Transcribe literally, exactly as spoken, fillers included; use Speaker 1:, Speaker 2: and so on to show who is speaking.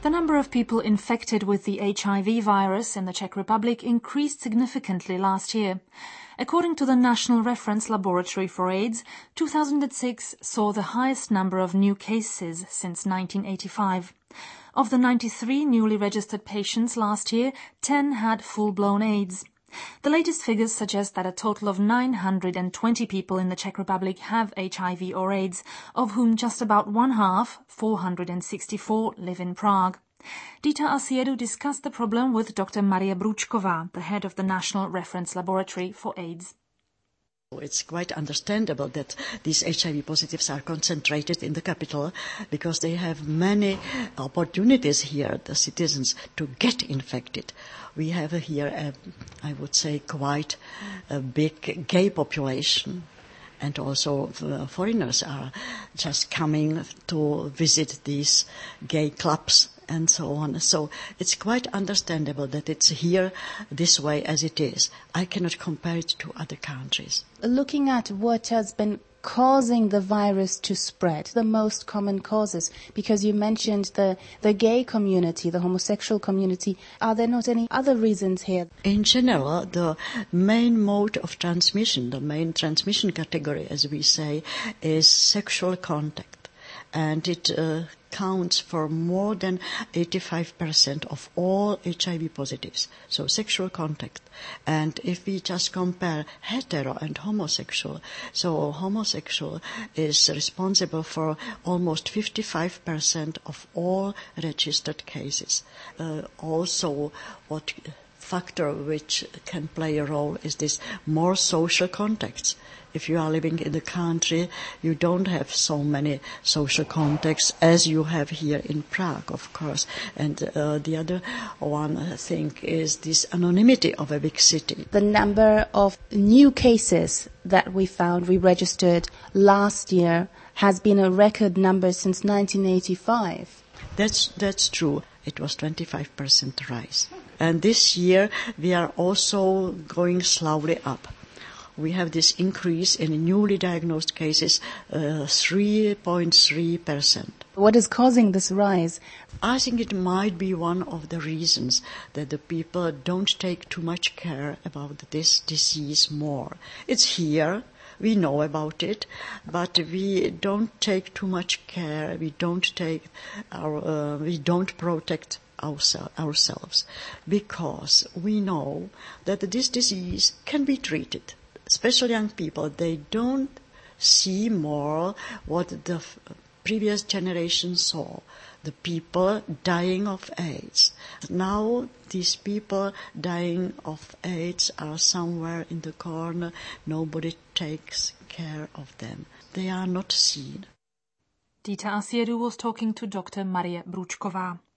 Speaker 1: The number of people infected with the H I V virus in the Czech Republic increased significantly last year. According to the National Reference Laboratory for AIDS, two thousand six saw the highest number of new cases since nineteen eighty-five. Of the ninety-three newly registered patients last year, ten had full-blown AIDS. The latest figures suggest that a total of nine hundred twenty people in the Czech Republic have H I V or AIDS, of whom just about one half, four hundred sixty-four, live in Prague. Dita Asiedu discussed the problem with Doctor Maria Bručková, the head of the National Reference Laboratory for AIDS.
Speaker 2: It's quite understandable that these H I V positives are concentrated in the capital because they have many opportunities here, the citizens, to get infected. We have here, a, I would say, quite a big gay population. And also the foreigners are just coming to visit these gay clubs and so on. So it's quite understandable that it's here this way as it is. I cannot compare it to other countries.
Speaker 3: Looking at what has been causing the virus to spread, the most common causes, because you mentioned the, the gay community, the homosexual community, are there not any other reasons here?
Speaker 2: In general, the main mode of transmission, the main transmission category, as we say, is sexual contact. And it uh, counts for more than eighty-five percent of all H I V positives, so sexual contact. And if we just compare hetero and homosexual, so homosexual is responsible for almost fifty-five percent of all registered cases. Uh, also, what factor which can play a role is this more social contacts. If you are living in the country, you don't have so many social contacts as you have here in Prague, of course. And uh, the other one thing is this anonymity of a big city.
Speaker 3: The number of new cases that we found, we registered last year, has been a record number since nineteen eighty-five.
Speaker 2: That's, that's true. It was twenty-five percent rise. And this year we are also going slowly up. We have this increase in newly diagnosed cases, uh, three point three percent.
Speaker 3: What is causing this rise?
Speaker 2: I think it might be one of the reasons that the people don't take too much care about this disease more. It's here. We know about it, but we don't take too much care. We don't take our, uh, we don't protect ourselves because we know that this disease can be treated. Especially young people, they don't see more what the f- previous generation saw, the people dying of AIDS. Now these people dying of AIDS are somewhere in the corner. Nobody takes care of them. They are not seen.
Speaker 1: Dita Asiedu was talking to Doctor Maria Bručková.